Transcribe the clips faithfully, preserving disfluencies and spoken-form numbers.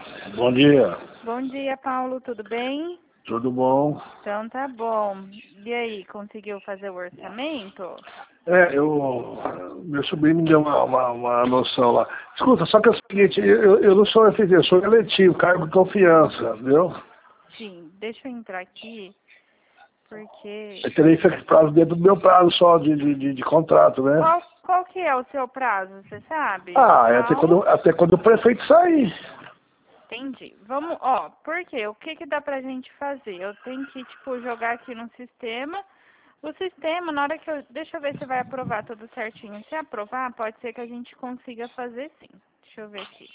Bom dia. Bom dia, Paulo. Tudo bem? Tudo bom? Então tá bom. E aí, conseguiu fazer o orçamento? É, eu... Meu sobrinho me deu uma, uma, uma noção lá. Escuta, só que é o seguinte, eu, eu não sou efetivo, eu sou eletivo, cargo de confiança, viu? Sim, deixa eu entrar aqui, porque... Eu terei feito prazo dentro do meu prazo só de, de, de, de contrato, né? Qual, qual que é o seu prazo, você sabe, Ah, é até Paulo? quando, até quando o prefeito sair. Entendi. Vamos, ó, por quê? O que que dá pra gente fazer? Eu tenho que, tipo, jogar aqui no sistema. O sistema, na hora que eu... Deixa eu ver se vai aprovar tudo certinho. Se aprovar, pode ser que a gente consiga fazer sim. Deixa eu ver aqui.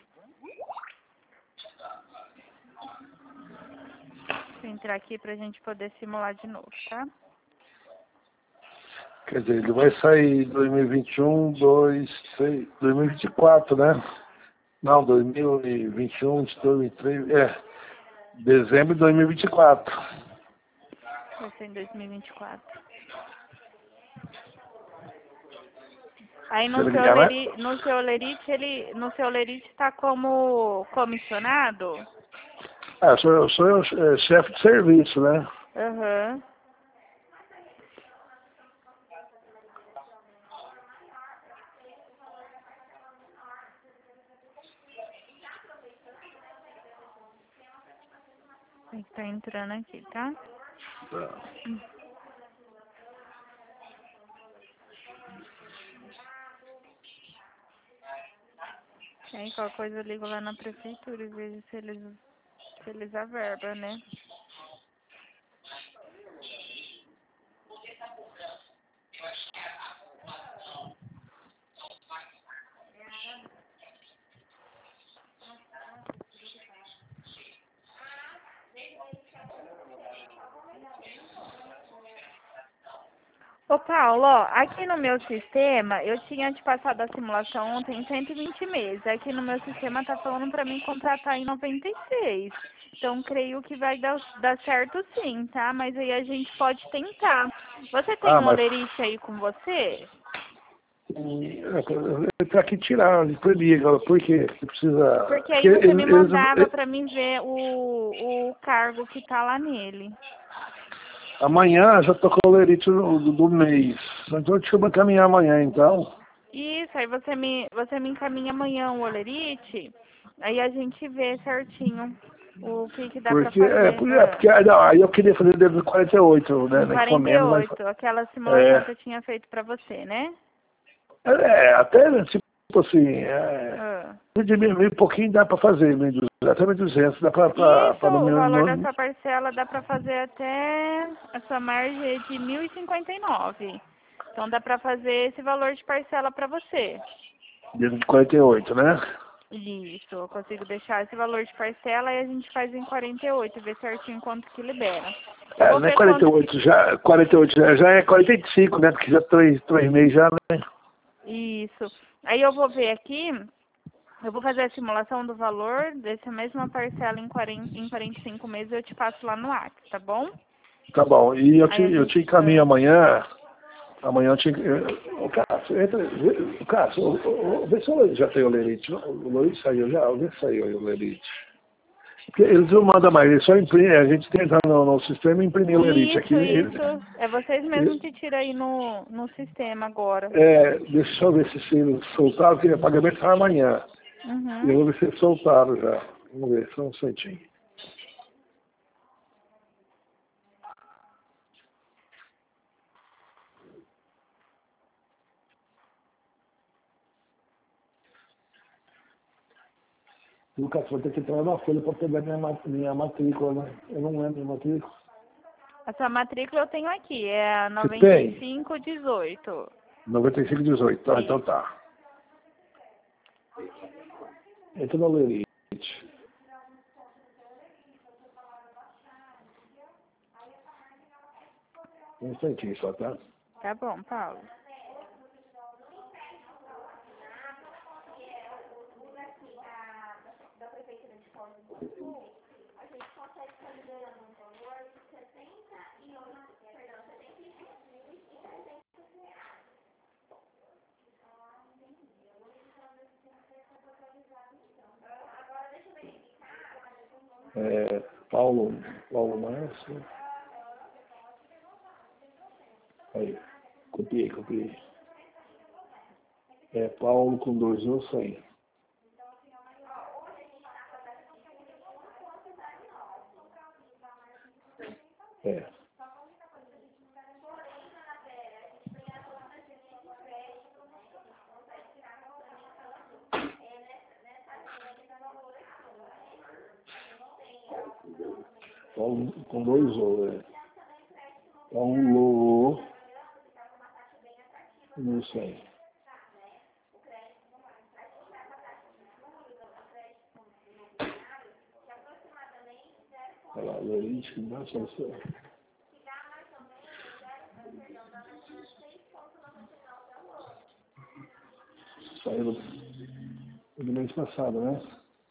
Deixa eu entrar aqui pra gente poder simular de novo, tá? Quer dizer, ele vai sair em dois mil e vinte e um, dois, seis, dois mil e vinte e quatro, né? Não, dois mil e vinte e um, dois mil e vinte e três, é, dezembro de dois mil e vinte e quatro. Vai ser em dois mil e vinte e quatro. Aí Você no me seu ligar, né? leri, no seu lerite, ele, no seu lerite tá como comissionado? Ah, eu sou, eu sou é, chefe de serviço, né? Aham. Uhum. Tá entrando aqui, tá? Hum. Aí qualquer coisa eu ligo lá na prefeitura e vejo se eles, se eles averbam, né? Ô Paulo, ó, aqui no meu sistema, eu tinha te passado a simulação ontem em cento e vinte meses. Aqui no meu sistema tá falando pra mim contratar em noventa e seis. Então, creio que vai dar, dar certo sim, tá? Mas aí a gente pode tentar. Você tem Ah, um mas olerite aí com você? hum, eu tenho que tirar, imprimir agora, por quê? Porque precisa. Porque Porque aí você me eles, mandava eles- pra mim ver o, o cargo que tá lá nele. amanhã já tô com o lerite do, do, do mês. Então deixa eu caminhar amanhã então. Isso, aí você me, você me encaminha amanhã o olerite, aí a gente vê certinho o que que dá pra Porque, é, fazer. porque, é, Ah. porque ah, não, aí eu queria fazer dentro do quarenta e oito, né? Em Na quarenta e encomenda, mas. oito, aquela simulação que É, eu tinha feito pra você, né? é até tipo assim, é, Ah. de mil, mil e pouquinho dá pra fazer, mil e duzentos, até mil e duzentos, dá pra, pra, Isso, pra no o meu. valor da No, sua parcela dá pra fazer até essa margem de mil e cinquenta e nove. Então dá pra fazer esse valor de parcela pra você. dentro de quarenta e oito, né? Isso, eu consigo deixar esse valor de parcela e a gente faz em quarenta e oito, ver certinho quanto que libera. Eu É, vou não é ver quanto que... quarenta e oito, já, quarenta e oito já, já é quarenta e cinco, né? Porque já três, três meses já, né? Isso. Aí eu vou ver aqui, eu vou fazer a simulação do valor dessa mesma parcela em quarenta, em quarenta e cinco meses, eu te passo lá no Acre, tá bom? Tá bom. E eu te, Aí a eu gente... te encaminho Ah. amanhã. Amanhã eu te. eu- Ô, Cássio, entra. vê- Cássio, ô, ô, ô, vê se o- já tem o Lerite. O Lerite saiu já, vê se saiu aí o Lerite. Porque eles não mandam mais, eles só imprimem, a gente tenta no, no sistema imprimir o Lerite. Aqui, Isso, ele, isso. É vocês mesmos ele- que tiram aí no, no sistema agora. é, deixa eu ver se eles soltaram, porque o pagamento sai amanhã. E eu Uhum. vou ver se eles soltaram já. Vamos ver, só um instantinho. Lucas, vou ter que entrar na folha para pegar minha, ma- minha matrícula, né? Eu não lembro minha matrícula. A sua matrícula eu tenho aqui, é a Você noventa e tem? cinco dezoito. noventa e cinco, dezoito. Tá, então Isso. tá. Entra no Lerite. Um instantinho só, tá? Tá bom, Paulo. É, Paulo, Paulo Márcio. Aí, copiei, copiei. É Paulo com dois ou cem. É. Paulo com dois ou, é. Paulo no cem. Olha lá, Lerite, que baixa essa. Saiu do, do mês passado, né?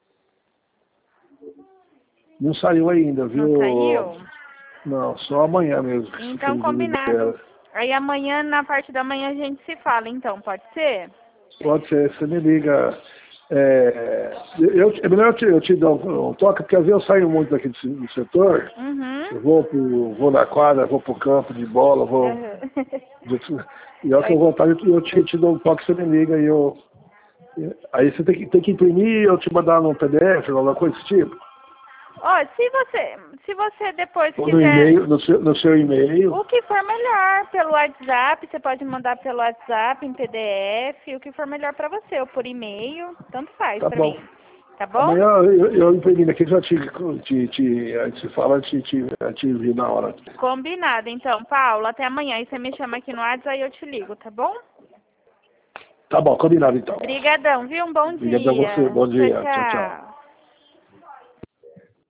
Não saiu ainda, viu? Não saiu? Não, só amanhã mesmo. Então, combinado. Aí amanhã, na parte da manhã, a gente se fala, então, pode ser? Pode ser, você me liga. É, eu, é melhor eu te, eu te dar um, um toque, porque às vezes eu saio muito daqui do, do setor. Uhum. Eu vou, pro, vou na quadra, vou pro campo de bola, vou. Uhum. E a hora que eu voltar, eu, eu te, te dou um toque, você me liga e eu. Aí você tem que, tem que imprimir, eu te mandar no P D F, alguma coisa desse tipo. Ó, se você, se você depois Ou quiser... no e-mail, no seu, no seu e-mail. O que for melhor, pelo WhatsApp, você pode mandar pelo WhatsApp, em P D F, o que for melhor pra você, ou por e-mail, tanto faz Tá pra bom. mim. Tá bom? Amanhã eu, eu imprimindo aqui, já te, te, te, a gente se fala, te, te, te vi na hora. Combinado, então, Paulo, até amanhã. E você me chama aqui no WhatsApp, aí eu te ligo, tá bom? Tá bom, combinado então. Obrigadão, viu? Um bom Obrigado a dia. você, bom dia, Tchau, tchau, tchau. tchau.